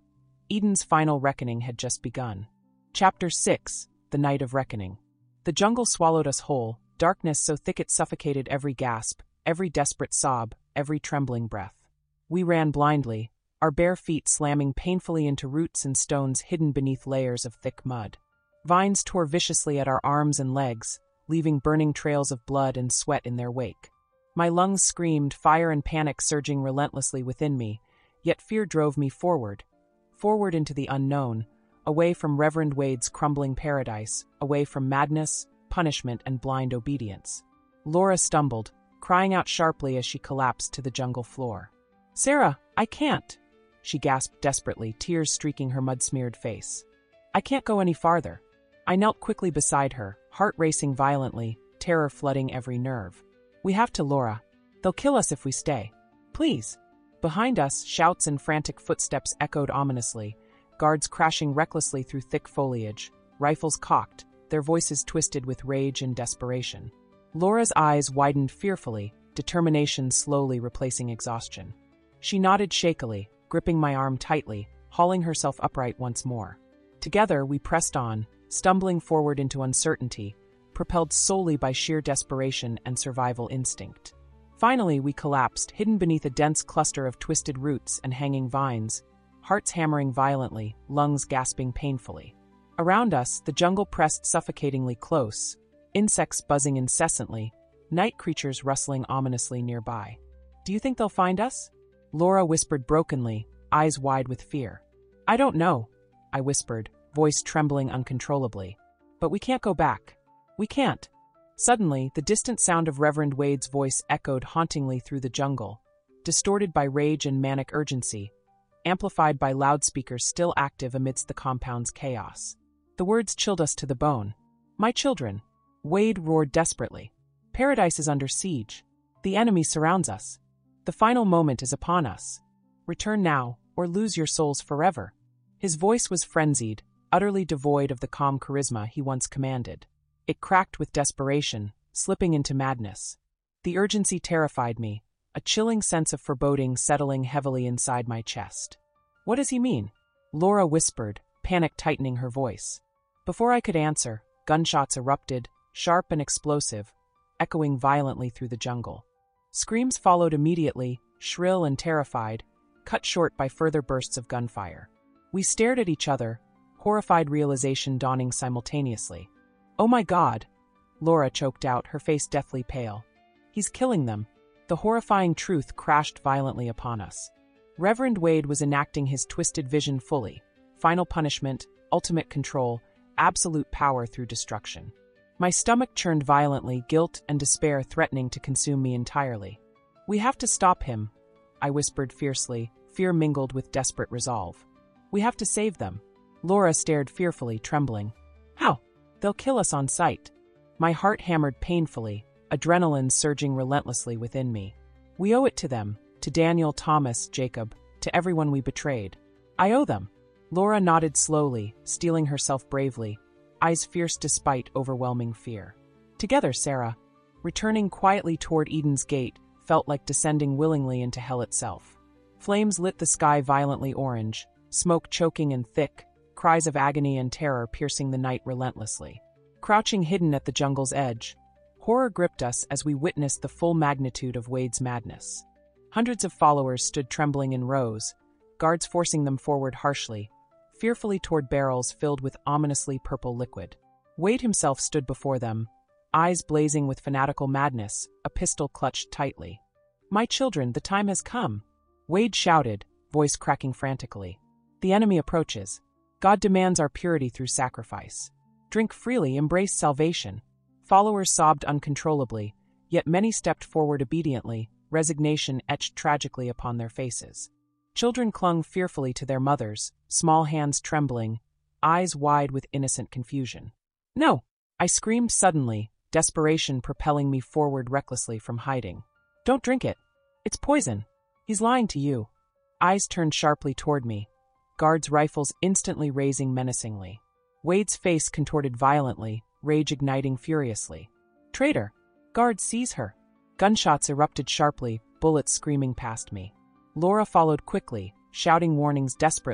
Eden's final reckoning had just begun. Chapter six. The Night of Reckoning. The jungle swallowed us whole, darkness so thick it suffocated every gasp, every desperate sob, every trembling breath. We ran blindly, our bare feet slamming painfully into roots and stones hidden beneath layers of thick mud. Vines tore viciously at our arms and legs, leaving burning trails of blood and sweat in their wake. My lungs screamed, fire and panic surging relentlessly within me, yet fear drove me forward, forward into the unknown, away from Reverend Wade's crumbling paradise, away from madness, punishment, and blind obedience. Laura stumbled, crying out sharply as she collapsed to the jungle floor. "Sarah, I can't!" she gasped desperately, tears streaking her mud-smeared face. "I can't go any farther." I knelt quickly beside her, heart racing violently, terror flooding every nerve. "We have to, Laura. They'll kill us if we stay. Please." Behind us, shouts and frantic footsteps echoed ominously, guards crashing recklessly through thick foliage, rifles cocked, their voices twisted with rage and desperation. Laura's eyes widened fearfully, determination slowly replacing exhaustion. She nodded shakily, gripping my arm tightly, hauling herself upright once more. Together, we pressed on, stumbling forward into uncertainty, propelled solely by sheer desperation and survival instinct. Finally, we collapsed, hidden beneath a dense cluster of twisted roots and hanging vines, hearts hammering violently, lungs gasping painfully. Around us, the jungle pressed suffocatingly close, insects buzzing incessantly, night creatures rustling ominously nearby. "Do you think they'll find us?" Laura whispered brokenly, eyes wide with fear. "I don't know," I whispered, voice trembling uncontrollably. "But we can't go back. We can't." Suddenly, the distant sound of Reverend Wade's voice echoed hauntingly through the jungle, distorted by rage and manic urgency, amplified by loudspeakers still active amidst the compound's chaos. The words chilled us to the bone. "My children," Wade roared desperately. "Paradise is under siege. The enemy surrounds us. The final moment is upon us. Return now, or lose your souls forever." His voice was frenzied, utterly devoid of the calm charisma he once commanded. It cracked with desperation, slipping into madness. The urgency terrified me, a chilling sense of foreboding settling heavily inside my chest. "What does he mean?" Laura whispered, panic tightening her voice. Before I could answer, gunshots erupted, sharp and explosive, echoing violently through the jungle. Screams followed immediately, shrill and terrified, cut short by further bursts of gunfire. We stared at each other, horrified realization dawning simultaneously. "Oh my God!" Laura choked out, her face deathly pale. "He's killing them." The horrifying truth crashed violently upon us. Reverend Wade was enacting his twisted vision fully. Final punishment, ultimate control, absolute power through destruction. My stomach churned violently, guilt and despair threatening to consume me entirely. "We have to stop him," I whispered fiercely, fear mingled with desperate resolve. "We have to save them." Laura stared fearfully, trembling. "How?" "They'll kill us on sight." My heart hammered painfully, adrenaline surging relentlessly within me. "We owe it to them, to Daniel, Thomas, Jacob, to everyone we betrayed. I owe them." Laura nodded slowly, steeling herself bravely, eyes fierce despite overwhelming fear. Together, Sarah, returning quietly toward Eden's gate, felt like descending willingly into hell itself. Flames lit the sky violently orange, smoke choking and thick, cries of agony and terror piercing the night relentlessly. Crouching hidden at the jungle's edge, horror gripped us as we witnessed the full magnitude of Wade's madness. Hundreds of followers stood trembling in rows, guards forcing them forward harshly, fearfully toward barrels filled with ominously purple liquid. Wade himself stood before them, eyes blazing with fanatical madness, a pistol clutched tightly. "My children, the time has come," Wade shouted, voice cracking frantically. "The enemy approaches. God demands our purity through sacrifice. Drink freely, embrace salvation." Followers sobbed uncontrollably, yet many stepped forward obediently, resignation etched tragically upon their faces. Children clung fearfully to their mothers, small hands trembling, eyes wide with innocent confusion. "No!" I screamed suddenly, desperation propelling me forward recklessly from hiding. "Don't drink it. It's poison. He's lying to you." Eyes turned sharply toward me, guards' rifles instantly raising menacingly. Wade's face contorted violently, rage igniting furiously. "Traitor! Guards, seize her!" Gunshots erupted sharply, bullets screaming past me. Laura followed quickly, shouting warnings desperately,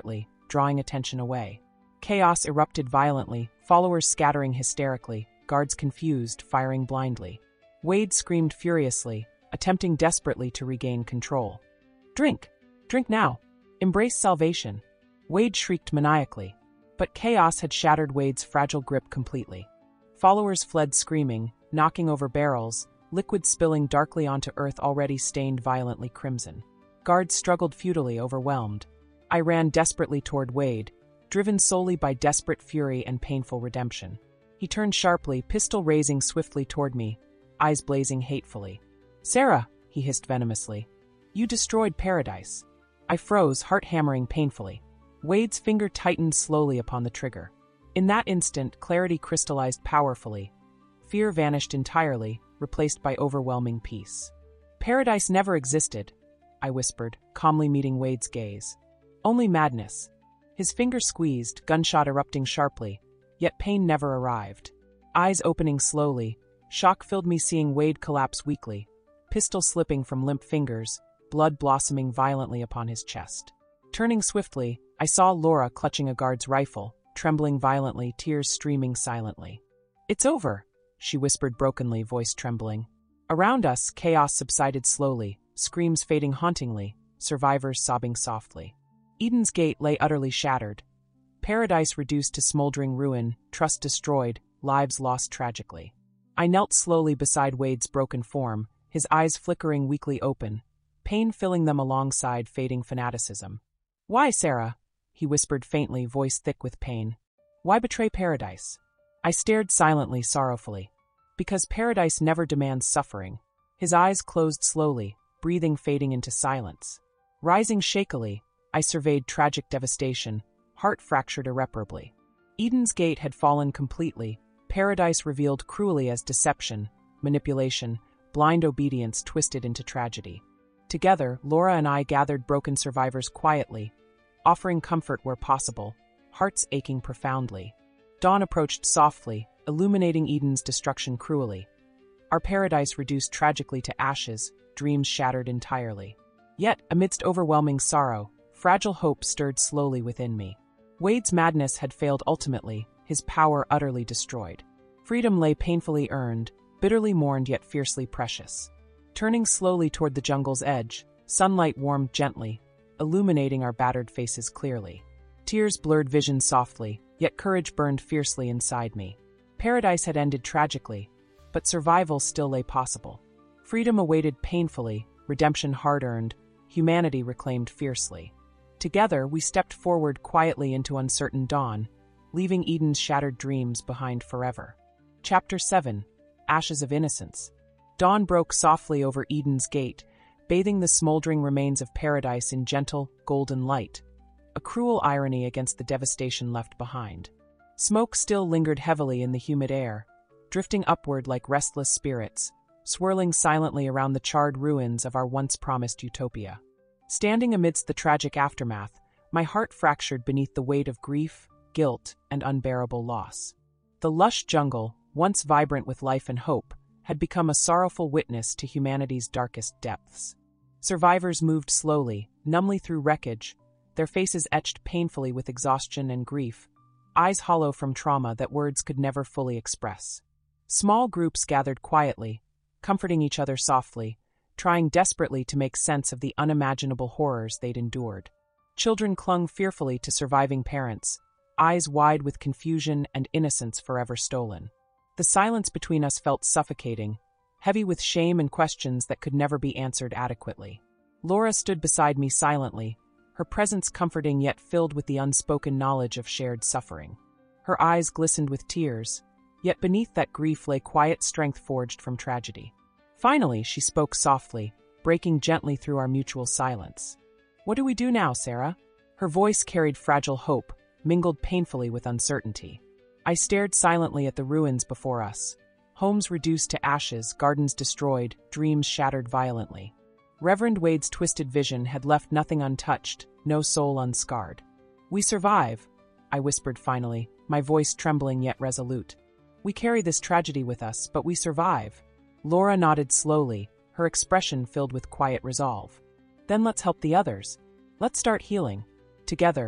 drawing attention away. Chaos erupted violently, followers scattering hysterically, guards confused, firing blindly. Wade screamed furiously, attempting desperately to regain control. "Drink! Drink now! Embrace salvation!" Wade shrieked maniacally. But chaos had shattered Wade's fragile grip completely. Followers fled screaming, knocking over barrels, liquid spilling darkly onto earth already stained violently crimson. Guards struggled futilely, overwhelmed. I ran desperately toward Wade, driven solely by desperate fury and painful redemption. He turned sharply, pistol raising swiftly toward me, eyes blazing hatefully. "Sarah," he hissed venomously. "You destroyed paradise." I froze, heart hammering painfully. Wade's finger tightened slowly upon the trigger. In that instant, clarity crystallized powerfully. Fear vanished entirely, replaced by overwhelming peace. "Paradise never existed," I whispered, calmly meeting Wade's gaze. "Only madness." His finger squeezed, gunshot erupting sharply, yet pain never arrived. Eyes opening slowly, shock filled me seeing Wade collapse weakly, pistol slipping from limp fingers, blood blossoming violently upon his chest. Turning swiftly, I saw Laura clutching a guard's rifle, trembling violently, tears streaming silently. "It's over," she whispered brokenly, voice trembling. Around us, chaos subsided slowly, screams fading hauntingly, survivors sobbing softly. Eden's Gate lay utterly shattered. Paradise reduced to smoldering ruin, trust destroyed, lives lost tragically. I knelt slowly beside Wade's broken form, his eyes flickering weakly open, pain filling them alongside fading fanaticism. "Why, Sarah?" he whispered faintly, voice thick with pain. "Why betray paradise?" I stared silently, sorrowfully. "Because paradise never demands suffering." His eyes closed slowly, breathing fading into silence. Rising shakily, I surveyed tragic devastation, heart fractured irreparably. Eden's Gate had fallen completely, paradise revealed cruelly as deception, manipulation, blind obedience twisted into tragedy. Together, Laura and I gathered broken survivors quietly, offering comfort where possible, hearts aching profoundly. Dawn approached softly, illuminating Eden's destruction cruelly. Our paradise reduced tragically to ashes, dreams shattered entirely. Yet, amidst overwhelming sorrow, fragile hope stirred slowly within me. Wade's madness had failed ultimately, his power utterly destroyed. Freedom lay painfully earned, bitterly mourned yet fiercely precious. Turning slowly toward the jungle's edge, sunlight warmed gently, illuminating our battered faces clearly. Tears blurred vision softly, yet courage burned fiercely inside me. Paradise had ended tragically, but survival still lay possible. Freedom awaited painfully, redemption hard-earned, humanity reclaimed fiercely. Together, we stepped forward quietly into uncertain dawn, leaving Eden's shattered dreams behind forever. Chapter seven. Ashes of Innocence. Dawn broke softly over Eden's Gate, bathing the smoldering remains of paradise in gentle, golden light, a cruel irony against the devastation left behind. Smoke still lingered heavily in the humid air, drifting upward like restless spirits, swirling silently around the charred ruins of our once-promised utopia. Standing amidst the tragic aftermath, my heart fractured beneath the weight of grief, guilt, and unbearable loss. The lush jungle, once vibrant with life and hope, had become a sorrowful witness to humanity's darkest depths. Survivors moved slowly, numbly through wreckage, their faces etched painfully with exhaustion and grief, eyes hollow from trauma that words could never fully express. Small groups gathered quietly, comforting each other softly, trying desperately to make sense of the unimaginable horrors they'd endured. Children clung fearfully to surviving parents, eyes wide with confusion and innocence forever stolen. The silence between us felt suffocating, heavy with shame and questions that could never be answered adequately. Laura stood beside me silently, her presence comforting yet filled with the unspoken knowledge of shared suffering. Her eyes glistened with tears, yet beneath that grief lay quiet strength forged from tragedy. Finally, she spoke softly, breaking gently through our mutual silence. "What do we do now, Sarah?" Her voice carried fragile hope, mingled painfully with uncertainty. I stared silently at the ruins before us. Homes reduced to ashes, gardens destroyed, dreams shattered violently. Reverend Wade's twisted vision had left nothing untouched, no soul unscarred. "We survive," I whispered finally, my voice trembling yet resolute. "We carry this tragedy with us, but we survive." Laura nodded slowly, her expression filled with quiet resolve. "Then let's help the others. Let's start healing. Together,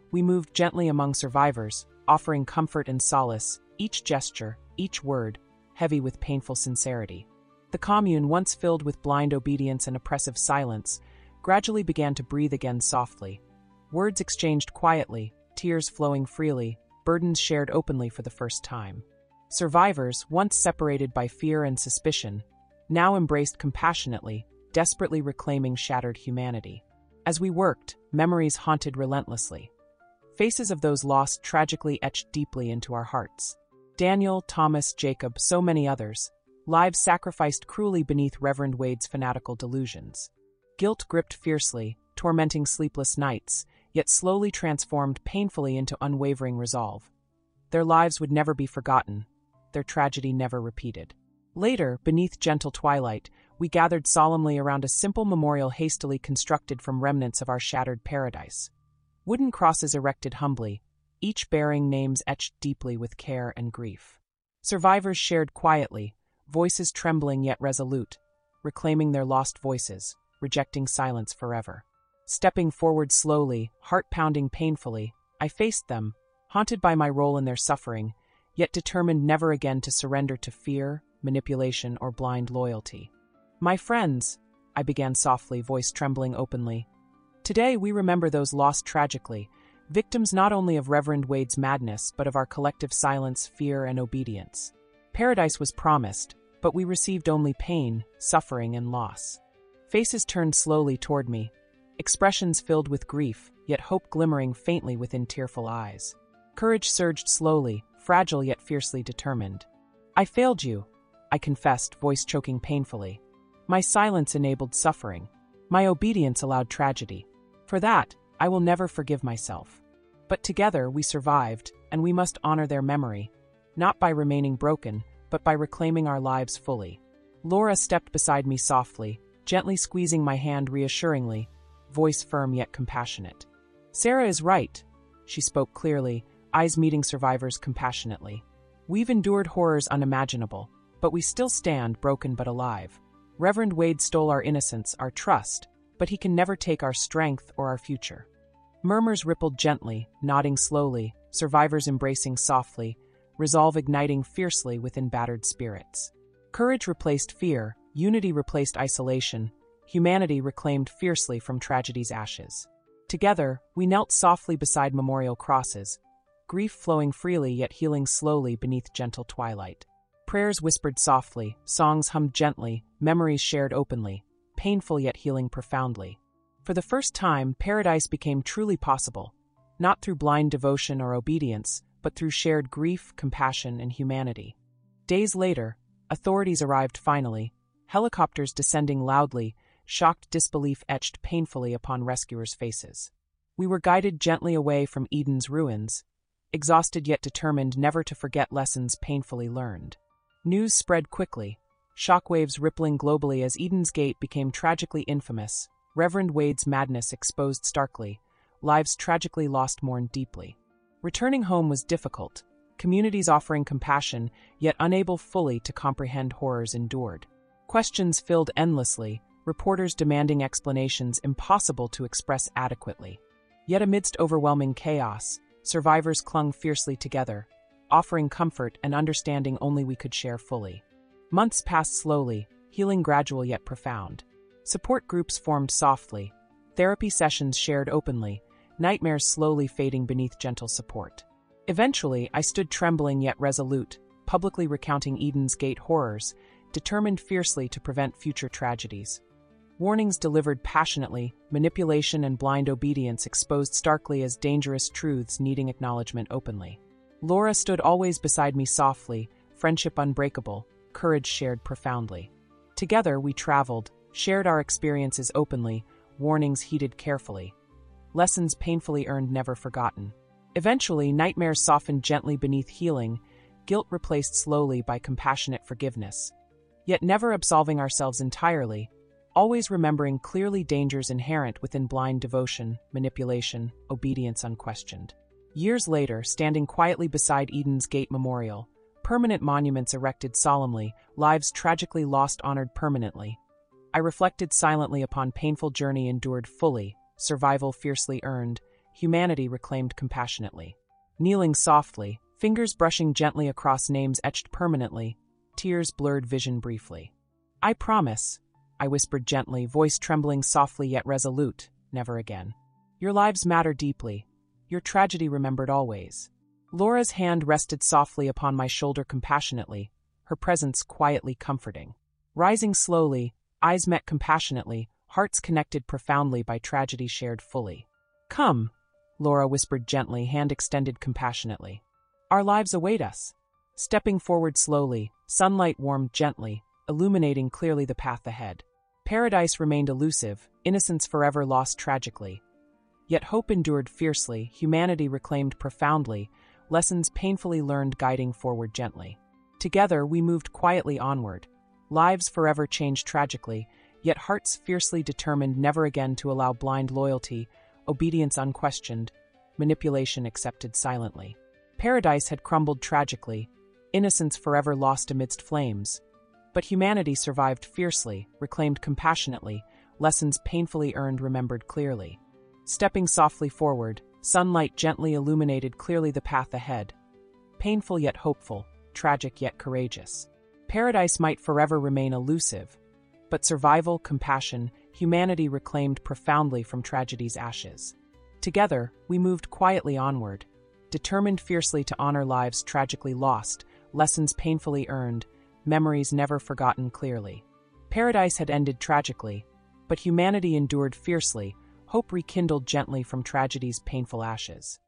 We moved gently among survivors, offering comfort and solace, each gesture, each word, heavy with painful sincerity. The commune, once filled with blind obedience and oppressive silence, gradually began to breathe again softly. Words exchanged quietly, tears flowing freely, burdens shared openly for the first time. Survivors, once separated by fear and suspicion, now embraced compassionately, desperately reclaiming shattered humanity. As we worked, memories haunted relentlessly. Faces of those lost tragically etched deeply into our hearts. Daniel, Thomas, Jacob, so many others. Lives sacrificed cruelly beneath Reverend Wade's fanatical delusions. Guilt gripped fiercely, tormenting sleepless nights, yet slowly transformed painfully into unwavering resolve. Their lives would never be forgotten, their tragedy never repeated. Later, beneath gentle twilight, we gathered solemnly around a simple memorial hastily constructed from remnants of our shattered paradise. Wooden crosses erected humbly, each bearing names etched deeply with care and grief. Survivors shared quietly, voices trembling yet resolute, reclaiming their lost voices, rejecting silence forever. Stepping forward slowly, heart pounding painfully, I faced them, haunted by my role in their suffering, yet determined never again to surrender to fear, manipulation, or blind loyalty. My friends, I began softly, voice trembling openly. Today we remember those lost tragically, victims not only of Reverend Wade's madness, but of our collective silence, fear, and obedience. Paradise was promised, but we received only pain, suffering, and loss. Faces turned slowly toward me, expressions filled with grief, yet hope glimmering faintly within tearful eyes. Courage surged slowly, fragile yet fiercely determined. I failed you, I confessed, voice choking painfully. My silence enabled suffering. My obedience allowed tragedy. For that, I will never forgive myself. But together we survived, and we must honor their memory, not by remaining broken, but by reclaiming our lives fully. Laura stepped beside me softly, gently squeezing my hand reassuringly, voice firm yet compassionate. Sarah is right, she spoke clearly, eyes meeting survivors compassionately. We've endured horrors unimaginable, but we still stand broken but alive. Reverend Wade stole our innocence, our trust, but he can never take our strength or our future. Murmurs rippled gently, nodding slowly, survivors embracing softly, resolve igniting fiercely within battered spirits. Courage replaced fear, unity replaced isolation, humanity reclaimed fiercely from tragedy's ashes. Together, we knelt softly beside memorial crosses, grief flowing freely yet healing slowly beneath gentle twilight. Prayers whispered softly, songs hummed gently, memories shared openly, painful yet healing profoundly. For the first time, paradise became truly possible, not through blind devotion or obedience, but through shared grief, compassion, and humanity. Days later, authorities arrived finally, helicopters descending loudly, shocked disbelief etched painfully upon rescuers' faces. We were guided gently away from Eden's ruins, exhausted yet determined never to forget lessons painfully learned. News spread quickly, shockwaves rippling globally as Eden's Gate became tragically infamous, Reverend Wade's madness exposed starkly, lives tragically lost mourned deeply. Returning home was difficult, communities offering compassion, yet unable fully to comprehend horrors endured. Questions filled endlessly, reporters demanding explanations impossible to express adequately. Yet amidst overwhelming chaos, survivors clung fiercely together, offering comfort and understanding only we could share fully. Months passed slowly, healing gradual yet profound. Support groups formed softly, therapy sessions shared openly, nightmares slowly fading beneath gentle support. Eventually, I stood trembling yet resolute, publicly recounting Eden's Gate horrors, determined fiercely to prevent future tragedies. Warnings delivered passionately, manipulation and blind obedience exposed starkly as dangerous truths needing acknowledgement openly. Laura stood always beside me softly, friendship unbreakable, courage shared profoundly. Together we traveled, shared our experiences openly, warnings heeded carefully. Lessons painfully earned never forgotten. Eventually, nightmares softened gently beneath healing, guilt replaced slowly by compassionate forgiveness. Yet never absolving ourselves entirely, always remembering clearly dangers inherent within blind devotion, manipulation, obedience unquestioned. Years later, standing quietly beside Eden's Gate Memorial, permanent monuments erected solemnly, lives tragically lost honored permanently, I reflected silently upon painful journey endured fully, survival fiercely earned, humanity reclaimed compassionately. Kneeling softly, fingers brushing gently across names etched permanently, tears blurred vision briefly. "I promise," I whispered gently, voice trembling softly yet resolute, "never again. Your lives matter deeply, your tragedy remembered always." Laura's hand rested softly upon my shoulder compassionately, her presence quietly comforting. Rising slowly, eyes met compassionately, hearts connected profoundly by tragedy shared fully. "Come," Laura whispered gently, hand extended compassionately. "Our lives await us." Stepping forward slowly, sunlight warmed gently, illuminating clearly the path ahead. Paradise remained elusive, innocence forever lost tragically. Yet hope endured fiercely, humanity reclaimed profoundly, lessons painfully learned guiding forward gently. Together we moved quietly onward, lives forever changed tragically, yet hearts fiercely determined never again to allow blind loyalty, obedience unquestioned, manipulation accepted silently. Paradise had crumbled tragically, innocence forever lost amidst flames. But humanity survived fiercely, reclaimed compassionately, lessons painfully earned remembered clearly. Stepping softly forward, sunlight gently illuminated clearly the path ahead. Painful yet hopeful, tragic yet courageous. Paradise might forever remain elusive, but survival, compassion, humanity reclaimed profoundly from tragedy's ashes. Together, we moved quietly onward, determined fiercely to honor lives tragically lost, lessons painfully earned, memories never forgotten clearly. Paradise had ended tragically, but humanity endured fiercely, hope rekindled gently from tragedy's painful ashes.